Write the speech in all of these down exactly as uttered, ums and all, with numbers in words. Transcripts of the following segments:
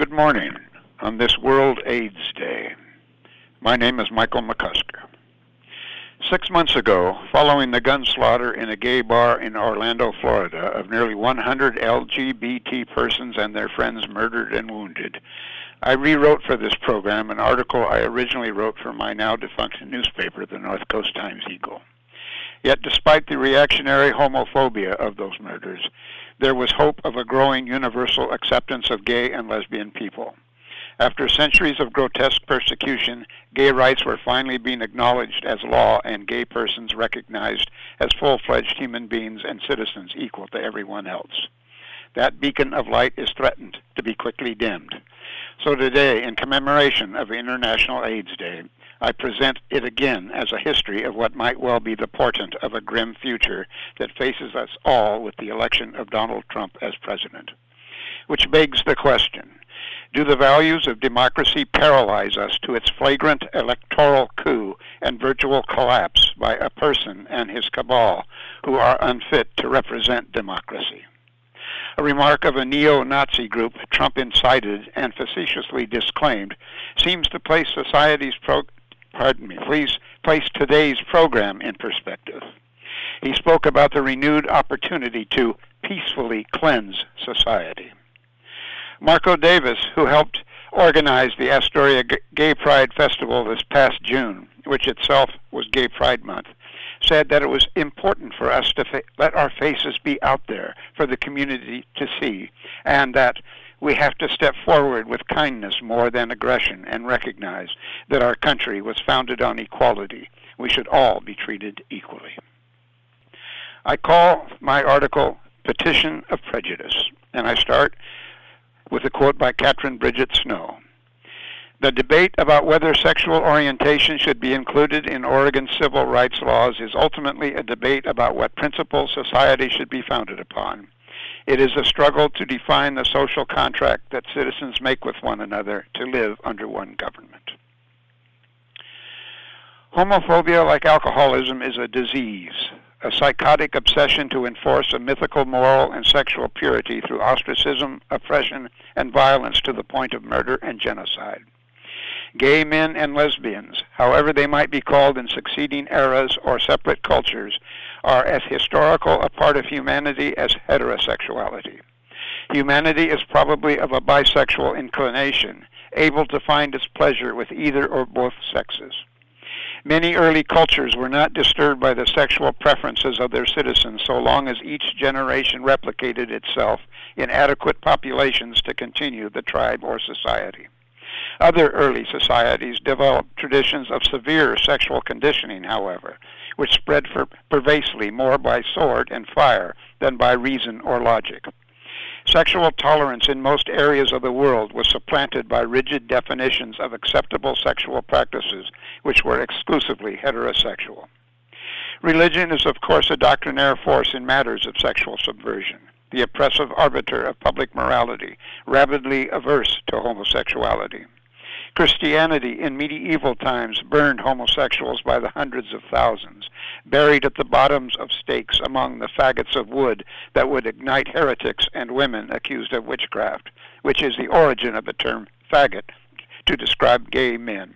Good morning on this World AIDS Day. My name is Michael McCusker. Six months ago, following the gun slaughter in a gay bar in Orlando, Florida, of nearly one hundred L G B T persons and their friends murdered and wounded, I rewrote for this program an article I originally wrote for my now defunct newspaper, the North Coast Times-Eagle. Yet despite the reactionary homophobia of those murders, there was hope of a growing universal acceptance of gay and lesbian people. After centuries of grotesque persecution, gay rights were finally being acknowledged as law and gay persons recognized as full-fledged human beings and citizens equal to everyone else. That beacon of light is threatened to be quickly dimmed. So today, in commemoration of International AIDS Day, I present it again as a history of what might well be the portent of a grim future that faces us all with the election of Donald Trump as president. Which begs the question, do the values of democracy paralyze us to its flagrant electoral coup and virtual collapse by a person and his cabal who are unfit to represent democracy? A remark of a neo-Nazi group Trump incited and facetiously disclaimed seems to place society's pro pardon me, please place today's program in perspective. He spoke about the renewed opportunity to peacefully cleanse society. Marco Davis, who helped organize the Astoria Gay Pride Festival this past June, which itself was Gay Pride Month, said that it was important for us to fa let our faces be out there for the community to see, and that we have to step forward with kindness more than aggression and recognize that our country was founded on equality. We should all be treated equally. I call my article Petition of Prejudice, and I start with a quote by Catherine Bridget Snow. The debate about whether sexual orientation should be included in Oregon's civil rights laws is ultimately a debate about what principles society should be founded upon. It is a struggle to define the social contract that citizens make with one another to live under one government. Homophobia, like alcoholism, is a disease, a psychotic obsession to enforce a mythical moral and sexual purity through ostracism, oppression, and violence to the point of murder and genocide. Gay men and lesbians, however they might be called in succeeding eras or separate cultures, are as historical a part of humanity as heterosexuality. Humanity is probably of a bisexual inclination, able to find its pleasure with either or both sexes. Many early cultures were not disturbed by the sexual preferences of their citizens so long as each generation replicated itself in adequate populations to continue the tribe or society. Other early societies developed traditions of severe sexual conditioning, however, which spread for pervasively more by sword and fire than by reason or logic. Sexual tolerance in most areas of the world was supplanted by rigid definitions of acceptable sexual practices, which were exclusively heterosexual. Religion is, of course, a doctrinaire force in matters of sexual subversion, the oppressive arbiter of public morality, rabidly averse to homosexuality. Christianity in medieval times burned homosexuals by the hundreds of thousands, buried at the bottoms of stakes among the faggots of wood that would ignite heretics and women accused of witchcraft, which is the origin of the term faggot to describe gay men.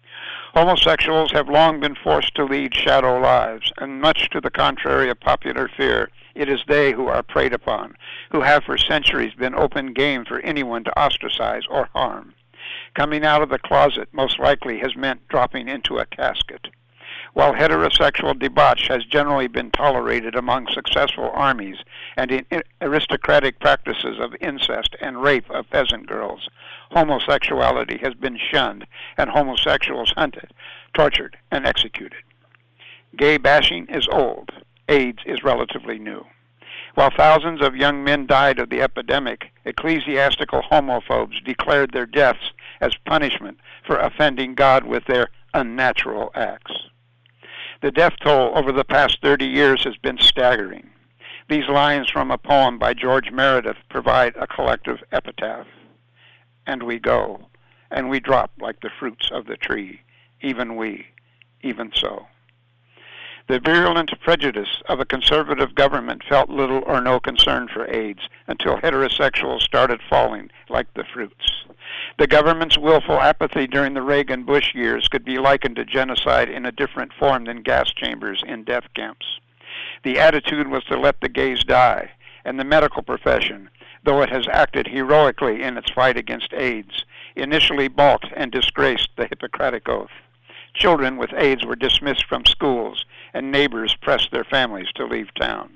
Homosexuals have long been forced to lead shadow lives, and much to the contrary of popular fear, it is they who are preyed upon, who have for centuries been open game for anyone to ostracize or harm. Coming out of the closet most likely has meant dropping into a casket. While heterosexual debauch has generally been tolerated among successful armies and in aristocratic practices of incest and rape of peasant girls, homosexuality has been shunned and homosexuals hunted, tortured, and executed. Gay bashing is old. AIDS is relatively new. While thousands of young men died of the epidemic, ecclesiastical homophobes declared their deaths as punishment for offending God with their unnatural acts. The death toll over the past thirty years has been staggering. These lines from a poem by George Meredith provide a collective epitaph. And we go, and we drop like the fruits of the tree, even we, even so. The virulent prejudice of a conservative government felt little or no concern for AIDS until heterosexuals started falling like the fruits. The government's willful apathy during the Reagan-Bush years could be likened to genocide in a different form than gas chambers in death camps. The attitude was to let the gays die, and the medical profession, though it has acted heroically in its fight against AIDS, initially balked and disgraced the Hippocratic Oath. Children with AIDS were dismissed from schools, and neighbors pressed their families to leave town.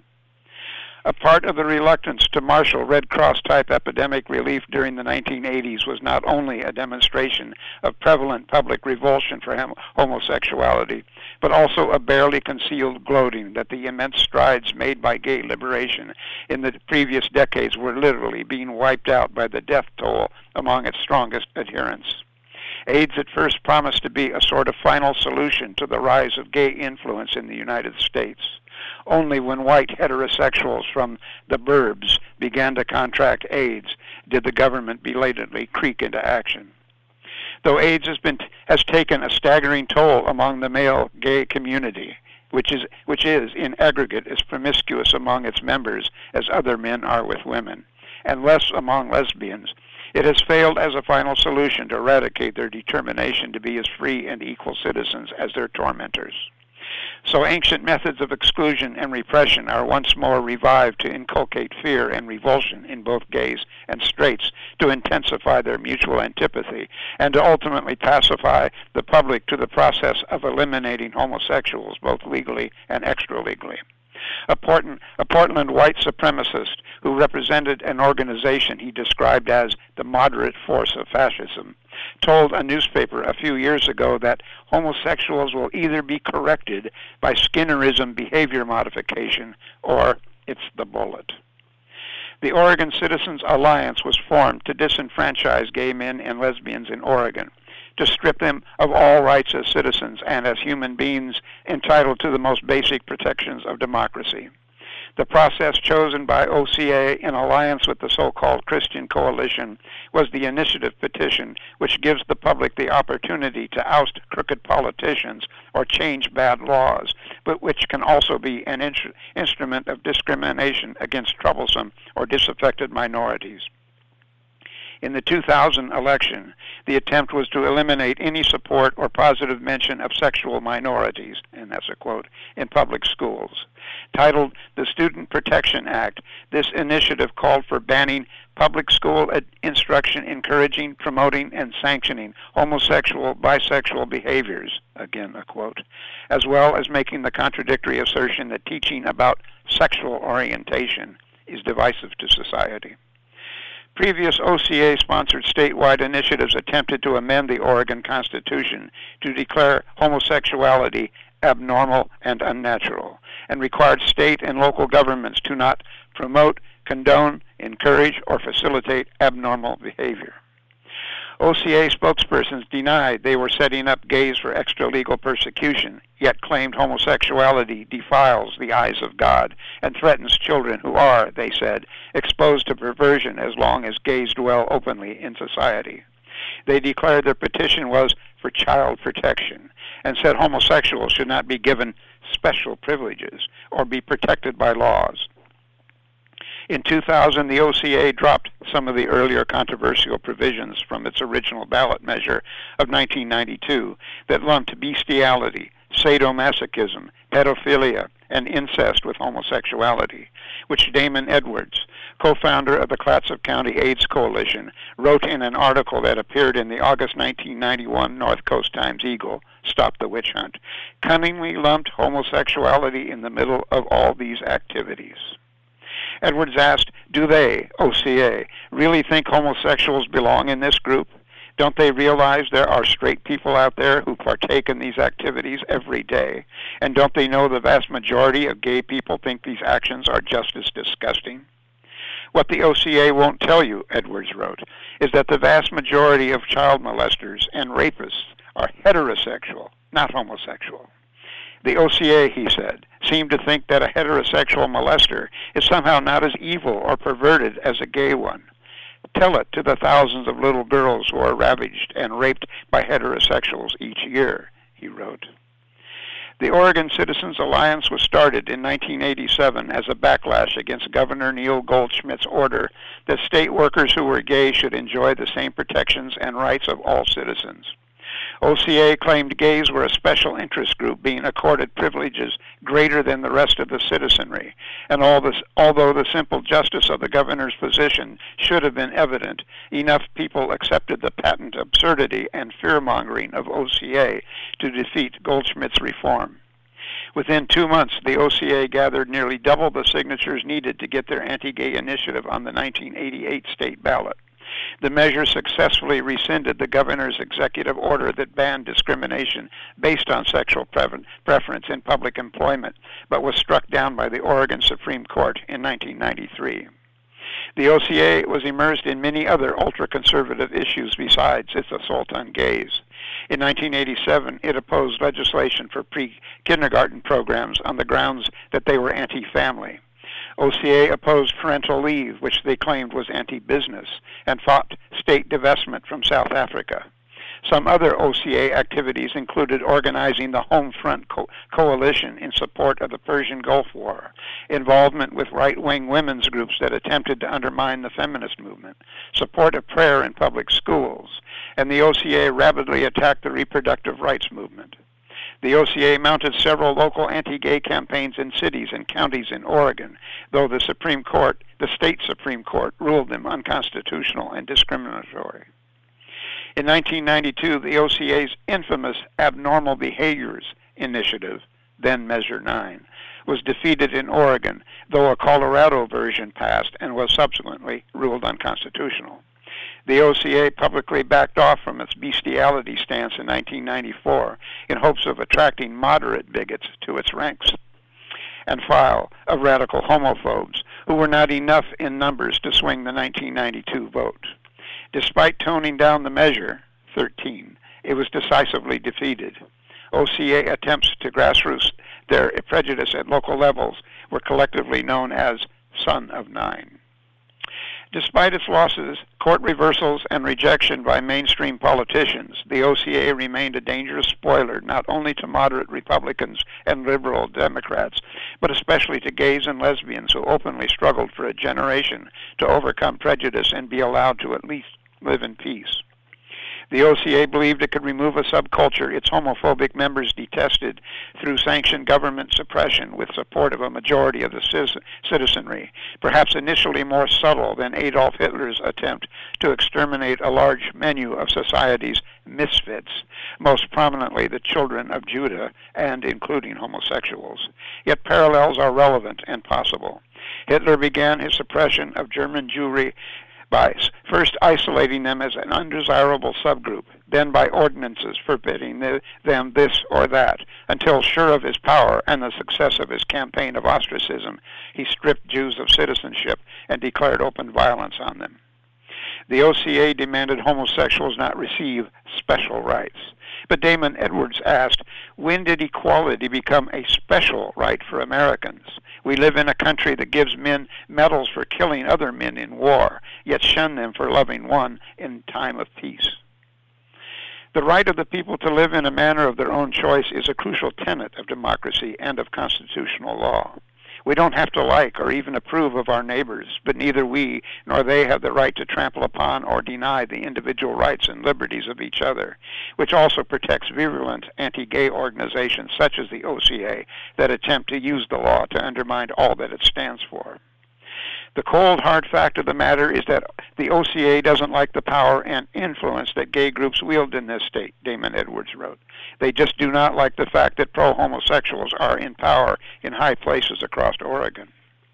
A part of the reluctance to marshal Red Cross-type epidemic relief during the nineteen eighties was not only a demonstration of prevalent public revulsion for hom- homosexuality, but also a barely concealed gloating that the immense strides made by gay liberation in the previous decades were literally being wiped out by the death toll among its strongest adherents. AIDS at first promised to be a sort of final solution to the rise of gay influence in the United States. Only when white heterosexuals from the burbs began to contract AIDS did the government belatedly creak into action. Though AIDS has been has taken a staggering toll among the male gay community, which is which is in aggregate as promiscuous among its members as other men are with women, and less among lesbians, it has failed as a final solution to eradicate their determination to be as free and equal citizens as their tormentors. So ancient methods of exclusion and repression are once more revived to inculcate fear and revulsion in both gays and straights, to intensify their mutual antipathy, and to ultimately pacify the public to the process of eliminating homosexuals both legally and extra-legally. A Portland, a Portland white supremacist who represented an organization he described as the moderate force of fascism told a newspaper a few years ago that homosexuals will either be corrected by Skinnerism behavior modification or it's the bullet. The Oregon Citizens Alliance was formed to disenfranchise gay men and lesbians in Oregon, to strip them of all rights as citizens and as human beings entitled to the most basic protections of democracy. The process chosen by O C A in alliance with the so-called Christian Coalition was the initiative petition, which gives the public the opportunity to oust crooked politicians or change bad laws, but which can also be an in- instrument of discrimination against troublesome or disaffected minorities. In the two thousand election, the attempt was to eliminate any support or positive mention of sexual minorities, and that's a quote, in public schools. Titled the Student Protection Act, this initiative called for banning public school ed- instruction encouraging, promoting, and sanctioning homosexual, bisexual behaviors, again a quote, as well as making the contradictory assertion that teaching about sexual orientation is divisive to society. Previous O C A-sponsored statewide initiatives attempted to amend the Oregon Constitution to declare homosexuality abnormal and unnatural, and required state and local governments to not promote, condone, encourage, or facilitate abnormal behavior. O C A spokespersons denied they were setting up gays for extra-legal persecution, yet claimed homosexuality defiles the eyes of God and threatens children who are, they said, exposed to perversion as long as gays dwell openly in society. They declared their petition was for child protection and said homosexuals should not be given special privileges or be protected by laws. In two thousand, the O C A dropped some of the earlier controversial provisions from its original ballot measure of nineteen ninety-two that lumped bestiality, sadomasochism, pedophilia, and incest with homosexuality, which Damon Edwards, co-founder of the Clatsop County AIDS Coalition, wrote in an article that appeared in the August nineteen ninety-one North Coast Times-Eagle, Stop the Witch Hunt, cunningly lumped homosexuality in the middle of all these activities. Edwards asked, do they, O C A, really think homosexuals belong in this group? Don't they realize there are straight people out there who partake in these activities every day? And don't they know the vast majority of gay people think these actions are just as disgusting? What the O C A won't tell you, Edwards wrote, is that the vast majority of child molesters and rapists are heterosexual, not homosexual. The O C A, he said, seemed to think that a heterosexual molester is somehow not as evil or perverted as a gay one. Tell it to the thousands of little girls who are ravaged and raped by heterosexuals each year, he wrote. The Oregon Citizens Alliance was started in nineteen eighty-seven as a backlash against Governor Neil Goldschmidt's order that state workers who were gay should enjoy the same protections and rights of all citizens. O C A claimed gays were a special interest group being accorded privileges greater than the rest of the citizenry, and all this, although the simple justice of the governor's position should have been evident, enough people accepted the patent absurdity and fear-mongering of O C A to defeat Goldschmidt's reform. Within two months, the O C A gathered nearly double the signatures needed to get their anti-gay initiative on the nineteen eighty-eight state ballot. The measure successfully rescinded the governor's executive order that banned discrimination based on sexual preference in public employment, but was struck down by the Oregon Supreme Court in nineteen ninety-three. The O C A was immersed in many other ultra-conservative issues besides its assault on gays. In nineteen eighty-seven, it opposed legislation for pre-kindergarten programs on the grounds that they were anti-family. O C A opposed parental leave, which they claimed was anti-business, and fought state divestment from South Africa. Some other O C A activities included organizing the Home Front Co- Coalition in support of the Persian Gulf War, involvement with right-wing women's groups that attempted to undermine the feminist movement, support of prayer in public schools, and the O C A rapidly attacked the reproductive rights movement. The O C A mounted several local anti-gay campaigns in cities and counties in Oregon, though the Supreme Court, the state Supreme Court, ruled them unconstitutional and discriminatory. In nineteen ninety-two, the O C A's infamous Abnormal Behaviors Initiative, then Measure nine, was defeated in Oregon, though a Colorado version passed and was subsequently ruled unconstitutional. The O C A publicly backed off from its bestiality stance in nineteen ninety-four in hopes of attracting moderate bigots to its ranks and file of radical homophobes who were not enough in numbers to swing the nineteen ninety-two vote. Despite toning down the measure, thirteen, it was decisively defeated. O C A attempts to grassroots their prejudice at local levels were collectively known as Son of Nine. Despite its losses, court reversals, and rejection by mainstream politicians, the O C A remained a dangerous spoiler not only to moderate Republicans and liberal Democrats, but especially to gays and lesbians who openly struggled for a generation to overcome prejudice and be allowed to at least live in peace. The O C A believed it could remove a subculture its homophobic members detested through sanctioned government suppression with support of a majority of the citizenry, perhaps initially more subtle than Adolf Hitler's attempt to exterminate a large menu of society's misfits, most prominently the children of Judah and including homosexuals. Yet parallels are relevant and possible. Hitler began his suppression of German Jewry by first isolating them as an undesirable subgroup, then by ordinances forbidding the, them this or that, until sure of his power and the success of his campaign of ostracism, he stripped Jews of citizenship and declared open violence on them. The O C A demanded homosexuals not receive special rights. But Damon Edwards asked, when did equality become a special right for Americans? We live in a country that gives men medals for killing other men in war, yet shun them for loving one in time of peace. The right of the people to live in a manner of their own choice is a crucial tenet of democracy and of constitutional law. We don't have to like or even approve of our neighbors, but neither we nor they have the right to trample upon or deny the individual rights and liberties of each other, which also protects virulent anti-gay organizations such as the O C A that attempt to use the law to undermine all that it stands for. The cold, hard fact of the matter is that the O C A doesn't like the power and influence that gay groups wield in this state, Damon Edwards wrote. They just do not like the fact that pro-homosexuals are in power in high places across Oregon.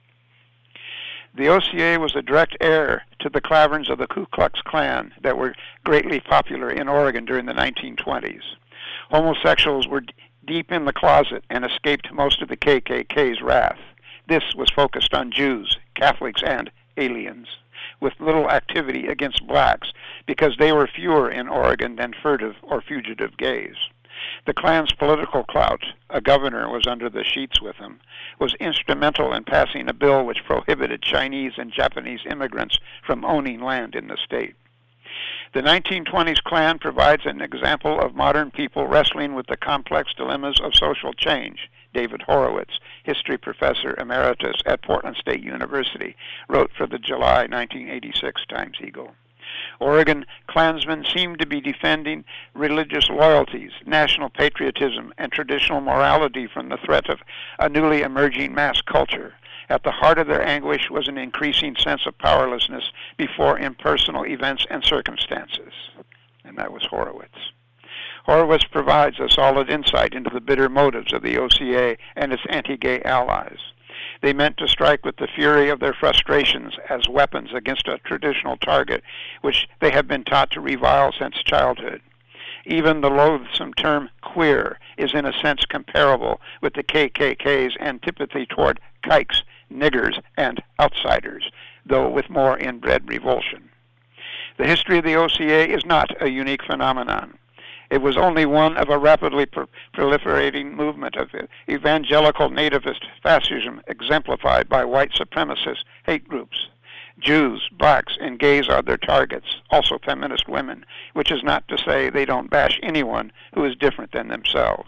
The O C A was a direct heir to the claverns of the Ku Klux Klan that were greatly popular in Oregon during the nineteen twenties. Homosexuals were d- deep in the closet and escaped most of the K K K's wrath. This was focused on Jews, Catholics, and aliens, with little activity against blacks because they were fewer in Oregon than furtive or fugitive gays. The Klan's political clout, a governor was under the sheets with him, was instrumental in passing a bill which prohibited Chinese and Japanese immigrants from owning land in the state. The nineteen twenties Klan provides an example of modern people wrestling with the complex dilemmas of social change. David Horowitz, history professor emeritus at Portland State University, wrote for the July nineteen eighty-six Times-Eagle. Oregon Klansmen seem to be defending religious loyalties, national patriotism, and traditional morality from the threat of a newly emerging mass culture. At the heart of their anguish was an increasing sense of powerlessness before impersonal events and circumstances. And that was Horowitz. Horowitz provides a solid insight into the bitter motives of the O C A and its anti-gay allies. They meant to strike with the fury of their frustrations as weapons against a traditional target which they have been taught to revile since childhood. Even the loathsome term queer is in a sense comparable with the K K K's antipathy toward kikes, niggers, and outsiders, though with more inbred revulsion. The history of the O C A is not a unique phenomenon. It was only one of a rapidly pro- proliferating movement of evangelical nativist fascism exemplified by white supremacist hate groups. Jews, blacks, and gays are their targets, also feminist women, which is not to say they don't bash anyone who is different than themselves.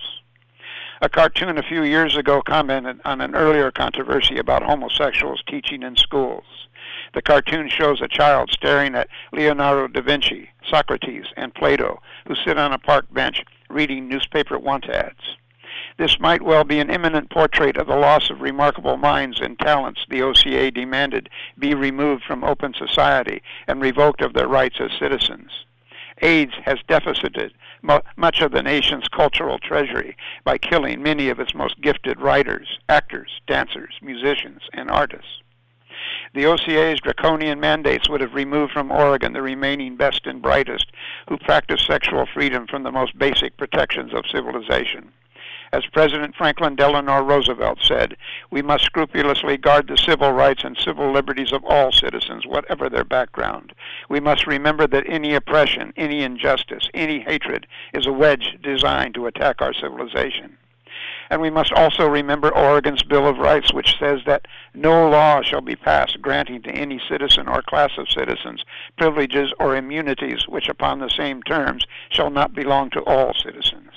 A cartoon a few years ago commented on an earlier controversy about homosexuals teaching in schools. The cartoon shows a child staring at Leonardo da Vinci, Socrates, and Plato, who sit on a park bench reading newspaper want ads. This might well be an imminent portrait of the loss of remarkable minds and talents the O C A demanded be removed from open society and revoked of their rights as citizens. AIDS has deficited mo- much of the nation's cultural treasury by killing many of its most gifted writers, actors, dancers, musicians, and artists. The O C A's draconian mandates would have removed from Oregon the remaining best and brightest who practice sexual freedom from the most basic protections of civilization. As President Franklin Delano Roosevelt said, we must scrupulously guard the civil rights and civil liberties of all citizens, whatever their background. We must remember that any oppression, any injustice, any hatred is a wedge designed to attack our civilization. And we must also remember Oregon's Bill of Rights, which says that no law shall be passed granting to any citizen or class of citizens privileges or immunities which upon the same terms shall not belong to all citizens.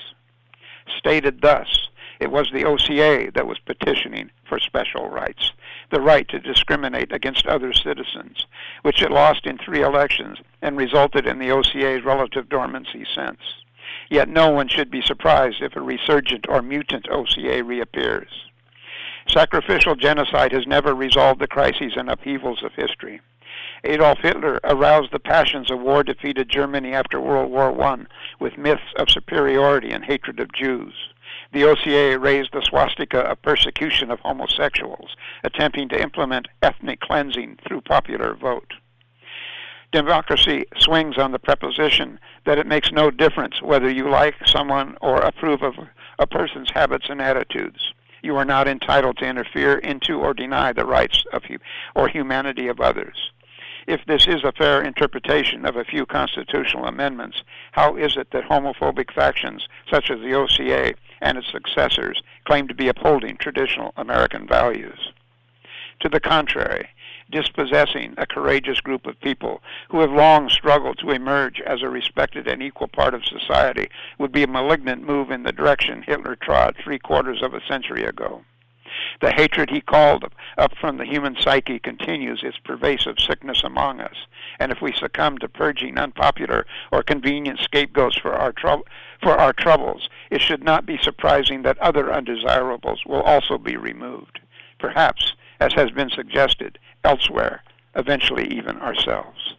Stated thus, it was the O C A that was petitioning for special rights, the right to discriminate against other citizens, which it lost in three elections and resulted in the O C A's relative dormancy since. Yet no one should be surprised if a resurgent or mutant O C A reappears. Sacrificial genocide has never resolved the crises and upheavals of history. Adolf Hitler aroused the passions of war-defeated Germany after World War One with myths of superiority and hatred of Jews. The O C A raised the swastika of persecution of homosexuals, attempting to implement ethnic cleansing through popular vote. Democracy swings on the preposition that it makes no difference whether you like someone or approve of a person's habits and attitudes. You are not entitled to interfere into or deny the rights of hu- or humanity of others. If this is a fair interpretation of a few constitutional amendments, how is it that homophobic factions such as the O C A and its successors claim to be upholding traditional American values? To the contrary, dispossessing a courageous group of people who have long struggled to emerge as a respected and equal part of society would be a malignant move in the direction Hitler trod three quarters of a century ago. The hatred he called up from the human psyche continues its pervasive sickness among us, and if we succumb to purging unpopular or convenient scapegoats for our, trou- for our troubles, it should not be surprising that other undesirables will also be removed. Perhaps, as has been suggested, elsewhere, eventually even ourselves.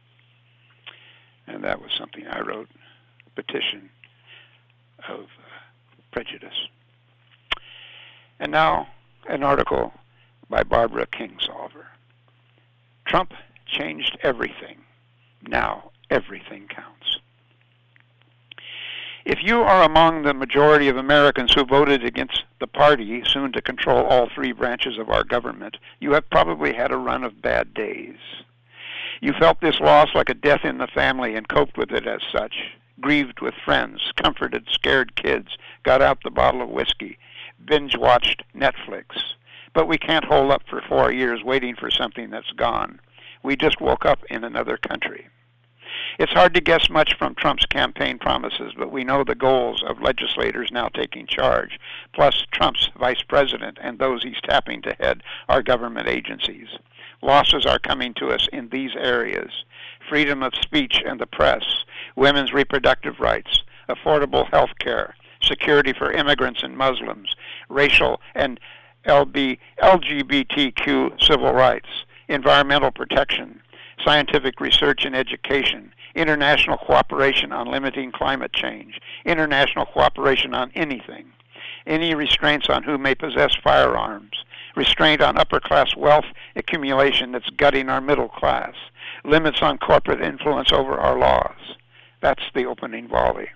And that was something I wrote, a petition of uh, prejudice. And now, an article by Barbara Kingsolver. Trump changed everything. Now everything counts. If you are among the majority of Americans who voted against the party soon to control all three branches of our government, you have probably had a run of bad days. You felt this loss like a death in the family and coped with it as such, grieved with friends, comforted scared kids, got out the bottle of whiskey, binge-watched Netflix. But we can't hold up for four years waiting for something that's gone. We just woke up in another country. It's hard to guess much from Trump's campaign promises, but we know the goals of legislators now taking charge, plus Trump's vice president and those he's tapping to head our government agencies. Losses are coming to us in these areas: freedom of speech and the press, women's reproductive rights, affordable health care, security for immigrants and Muslims, racial and L G B T Q civil rights, environmental protection, scientific research and education, international cooperation on limiting climate change, international cooperation on anything, any restraints on who may possess firearms, restraint on upper-class wealth accumulation that's gutting our middle class, limits on corporate influence over our laws. That's the opening volley.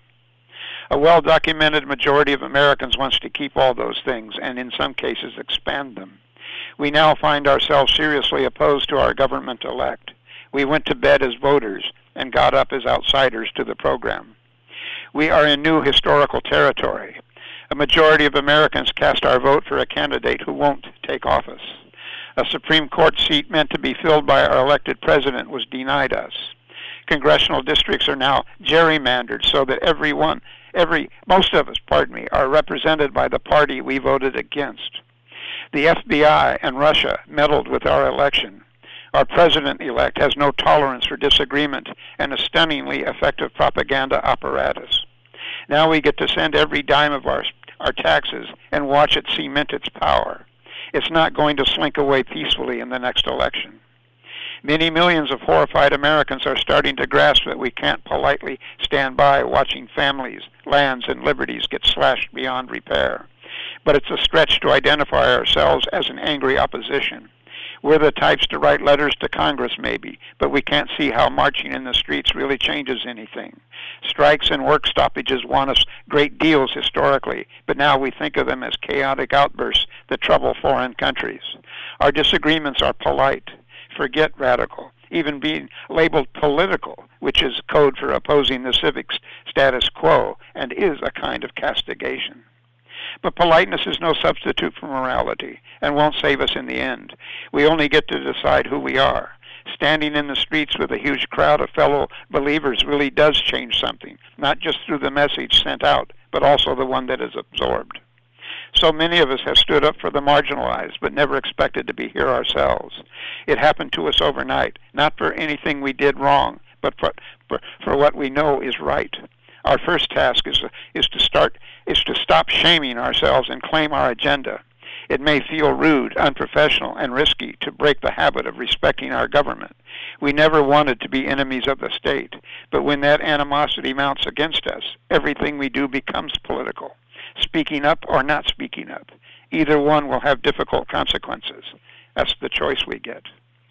A well-documented majority of Americans wants to keep all those things, and in some cases expand them. We now find ourselves seriously opposed to our government-elect. We went to bed as voters and got up as outsiders to the program. We are in new historical territory. A majority of Americans cast our vote for a candidate who won't take office. A Supreme Court seat meant to be filled by our elected president was denied us. Congressional districts are now gerrymandered so that everyone, every, most of us, pardon me, are represented by the party we voted against. The F B I and Russia meddled with our election. Our president-elect has no tolerance for disagreement and a stunningly effective propaganda apparatus. Now we get to send every dime of our, our taxes and watch it cement its power. It's not going to slink away peacefully in the next election. Many millions of horrified Americans are starting to grasp that we can't politely stand by watching families, lands, and liberties get slashed beyond repair. But it's a stretch to identify ourselves as an angry opposition. We're the types to write letters to Congress, maybe, but we can't see how marching in the streets really changes anything. Strikes and work stoppages won us great deals historically, but now we think of them as chaotic outbursts that trouble foreign countries. Our disagreements are polite. Forget radical. Even being labeled political, which is code for opposing the civic status quo and is a kind of castigation. But politeness is no substitute for morality and won't save us in the end. We only get to decide who we are. Standing in the streets with a huge crowd of fellow believers really does change something, not just through the message sent out, but also the one that is absorbed. So many of us have stood up for the marginalized, but never expected to be here ourselves. It happened to us overnight, not for anything we did wrong, but for, for, for what we know is right. Our first task is, is to start is to stop shaming ourselves and claim our agenda. It may feel rude, unprofessional, and risky to break the habit of respecting our government. We never wanted to be enemies of the state, but when that animosity mounts against us, everything we do becomes political. Speaking up or not speaking up, either one will have difficult consequences. That's the choice we get.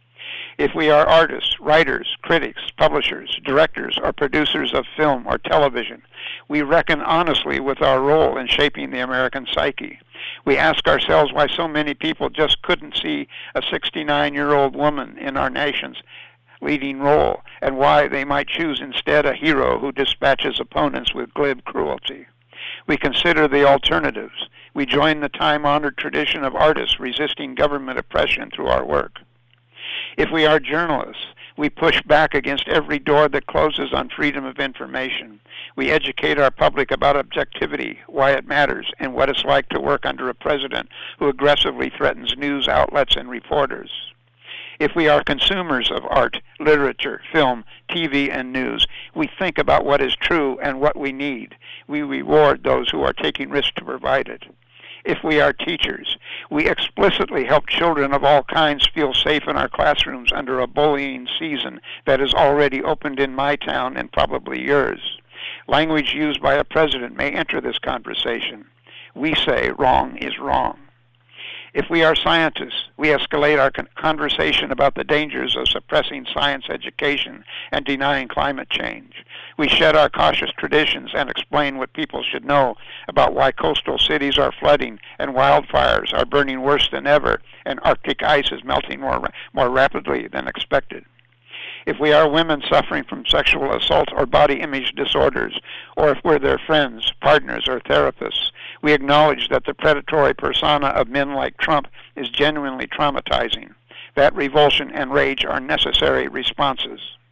If we are artists, writers, critics, publishers, directors, or producers of film or television, we reckon honestly with our role in shaping the American psyche. We ask ourselves why so many people just couldn't see a sixty-nine-year-old woman in our nation's leading role, and why they might choose instead a hero who dispatches opponents with glib cruelty. We consider the alternatives. We join the time-honored tradition of artists resisting government oppression through our work. If we are journalists, we push back against every door that closes on freedom of information. We educate our public about objectivity, why it matters, and what it's like to work under a president who aggressively threatens news outlets and reporters. If we are consumers of art, literature, film, T V, and news, we think about what is true and what we need. We reward those who are taking risks to provide it. If we are teachers, we explicitly help children of all kinds feel safe in our classrooms under a bullying season that has already opened in my town and probably yours. Language used by a president may enter this conversation. We say wrong is wrong. If we are scientists, we escalate our con- conversation about the dangers of suppressing science education and denying climate change. We shed our cautious traditions and explain what people should know about why coastal cities are flooding and wildfires are burning worse than ever and Arctic ice is melting more, more rapidly than expected. If we are women suffering from sexual assault or body image disorders, or if we're their friends, partners, or therapists, we acknowledge that the predatory persona of men like Trump is genuinely traumatizing. That revulsion and rage are necessary responses.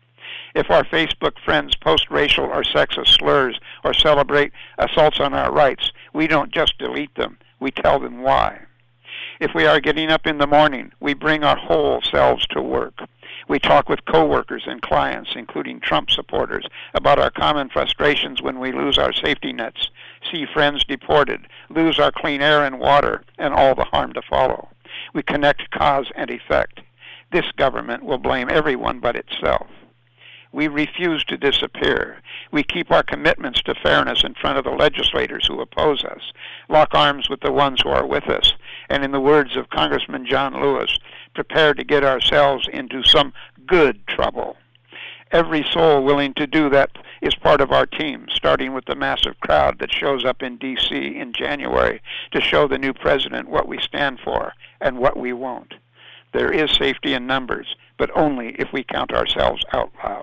If our Facebook friends post racial or sexist slurs or celebrate assaults on our rights, we don't just delete them, we tell them why. If we are getting up in the morning, we bring our whole selves to work. We talk with coworkers and clients, including Trump supporters, about our common frustrations when we lose our safety nets, see friends deported, lose our clean air and water, and all the harm to follow. We connect cause and effect. This government will blame everyone but itself. We refuse to disappear. We keep our commitments to fairness in front of the legislators who oppose us, lock arms with the ones who are with us, and in the words of Congressman John Lewis, prepare to get ourselves into some good trouble. Every soul willing to do that is part of our team, starting with the massive crowd that shows up in D C in January to show the new president what we stand for and what we won't. There is safety in numbers, but only if we count ourselves out loud.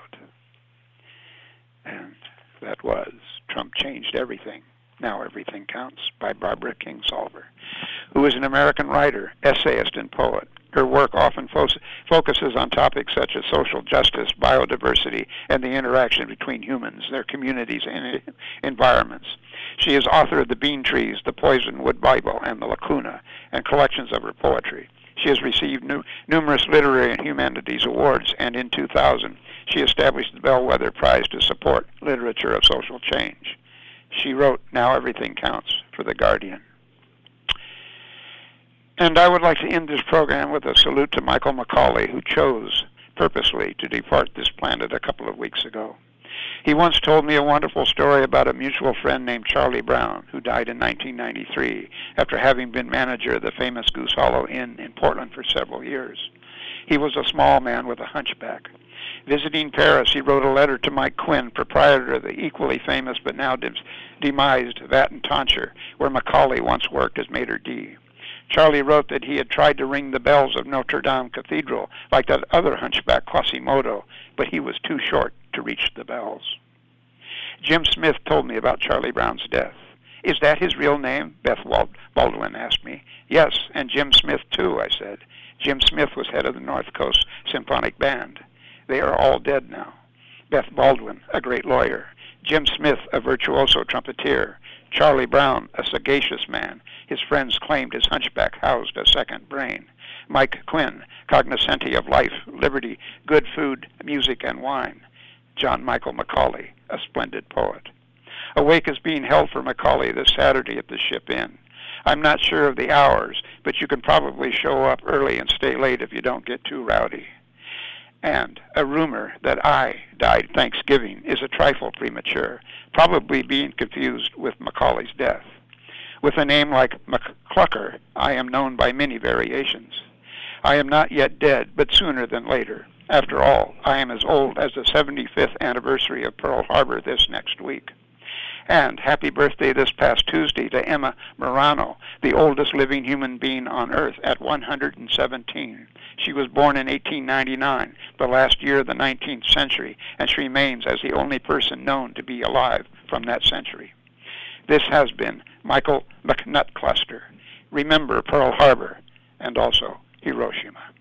And that was Trump Changed Everything. Now Everything Counts by Barbara Kingsolver, who is an American writer, essayist, and poet. Her work often fo- focuses on topics such as social justice, biodiversity, and the interaction between humans, their communities, and environments. She is author of The Bean Trees, The Poisonwood Bible, and The Lacuna, and collections of her poetry. She has received nu- numerous literary and humanities awards, and in two thousand, she established the Bellwether Prize to support literature of social change. She wrote Now Everything Counts for The Guardian. And I would like to end this program with a salute to Michael McCauley, who chose purposely to depart this planet a couple of weeks ago. He once told me a wonderful story about a mutual friend named Charlie Brown, who died in nineteen ninety-three after having been manager of the famous Goose Hollow Inn in Portland for several years. He was a small man with a hunchback. Visiting Paris, he wrote a letter to Mike Quinn, proprietor of the equally famous but now demised Vat and Tonsure, where McCauley once worked as maitre d'. Charlie wrote that he had tried to ring the bells of Notre Dame Cathedral like that other hunchback Quasimodo, but he was too short to reach the bells. Jim Smith told me about Charlie Brown's death. Is that his real name? Beth Baldwin asked me. Yes, and Jim Smith too, I said. Jim Smith was head of the North Coast Symphonic Band. They are all dead now. Beth Baldwin, a great lawyer. Jim Smith, a virtuoso trumpeter. Charlie Brown, a sagacious man. His friends claimed his hunchback housed a second brain. Mike Quinn, cognoscenti of life, liberty, good food, music, and wine. John Michael McCauley, a splendid poet. A wake is being held for McCauley this Saturday at the Ship Inn. I'm not sure of the hours, but you can probably show up early and stay late if you don't get too rowdy. And a rumor that I died Thanksgiving is a trifle premature, probably being confused with Macaulay's death. With a name like McClucker, I am known by many variations. I am not yet dead, but sooner than later. After all, I am as old as the seventy-fifth anniversary of Pearl Harbor this next week. And happy birthday this past Tuesday to Emma Murano, the oldest living human being on Earth at one hundred seventeen. She was born in eighteen ninety-nine, the last year of the nineteenth century, and she remains as the only person known to be alive from that century. This has been Michael McNutt Cluster. Remember Pearl Harbor and also Hiroshima.